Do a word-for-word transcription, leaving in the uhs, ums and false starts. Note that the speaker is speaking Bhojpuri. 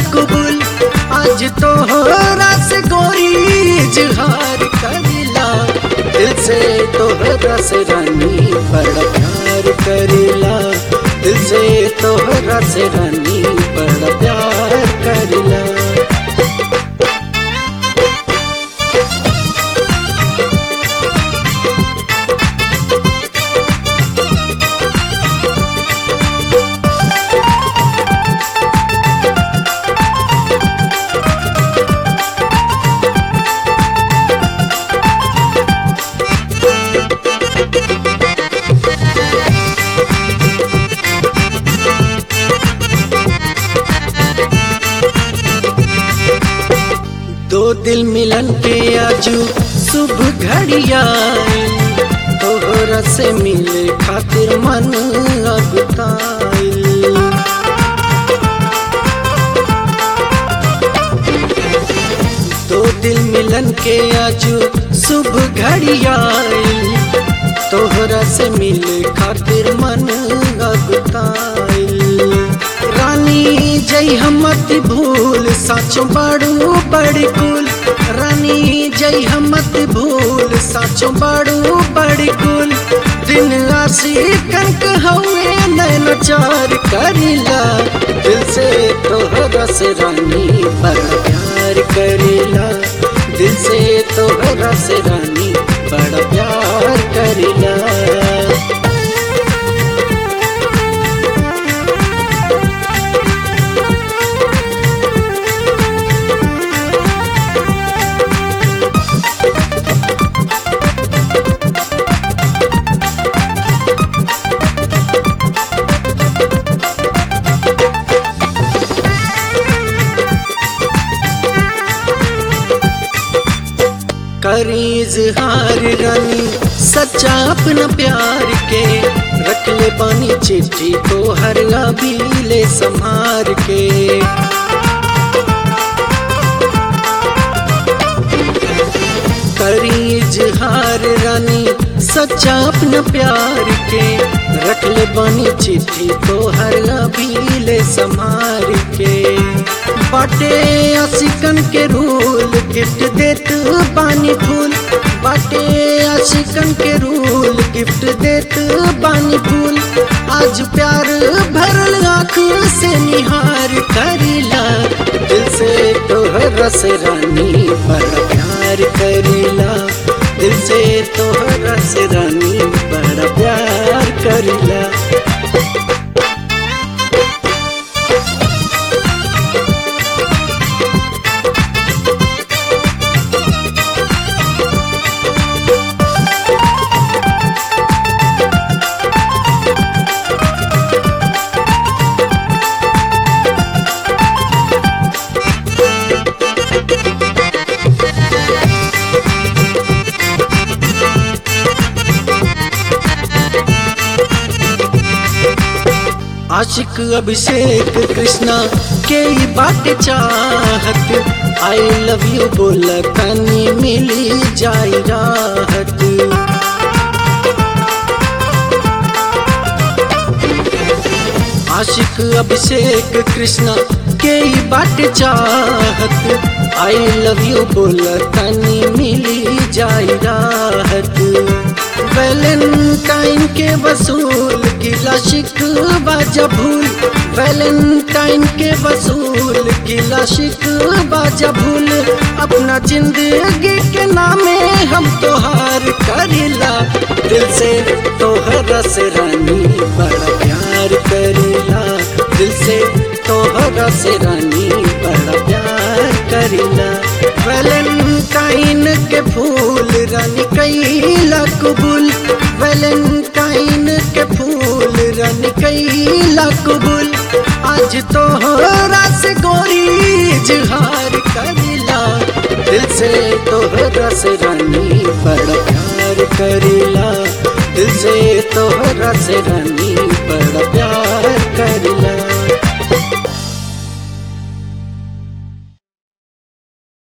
कबूल आज तोहरा से गोरी इजहार करिला दिल से तोहरा से रानी बड़ा प्यार करिला दिल से तोहरा से रानी बड़ा प्यार करिला। दो दिल मिलन के आजू शुभ घड़िया तोहरा से मिले खातिर मन अगुताइल। दो दिल मिलन के आजू शुभ घड़िया तोहरा से मिले खातिर मन अगुताइल। रानी जय हमत भूल साचो बड़ू बड़ी कुल रानी जय हमत भूल साचो बड़ू बड़ी कुल दिन आशिकन कहवे नैन चार करिला दिल से तोहरा से रानी बड़ा प्यार करिला दिल से तोहरा से रानी बड़ा प्यार करिला। करी इजहार रानी सच्चा अपना प्यार के रख ले पानी चिट्ठी तो हर अभी ले संभार के। करी इजहार रानी सच्चा अपना प्यार के रख ले पानी चिट्ठी तो हर अभी ले संभार के। बाटे आशिकन के रूल गिफ्ट देत बानी फूल बाटे आशिकन के रूल गिफ्ट देत बानी फूल आज प्यार भरल आँख से निहार करिला दिल से तोहरा से रानी बड़ा प्यार करिला दिल से तोहरा से रानी बड़ा प्यार करिला। आशिक अभिषेक कृष्णा के ही बात चाहत आई लव यू बोला कनी मिली जाई राहत। आशिक अभिषेक कृष्णा के ही बात चाहत आई लव यू बोला कनी मिली जाई राहत। वैलेंटाइन के वसूल किला शिकवा जब भूल वैलेंटाइन के वसूल किला शिकवा जब भूल अपना जिंदगी के नामे हम तोहार करिला दिल से तोहरा से रानी बड़ा प्यार करिला दिल से तोहरा से रानी बड़ा प्यार करिला। वैलेंटाइन के फूल रानी कैला कबूल वैलेंटाइन के फूल रानी कैला कबूल आज तोहरा से गोरी इजहार करिला दिल से तोहरा से रानी बड़ा प्यार करिला दिल से तोहरा से रानी बड़ा प्यार करिला।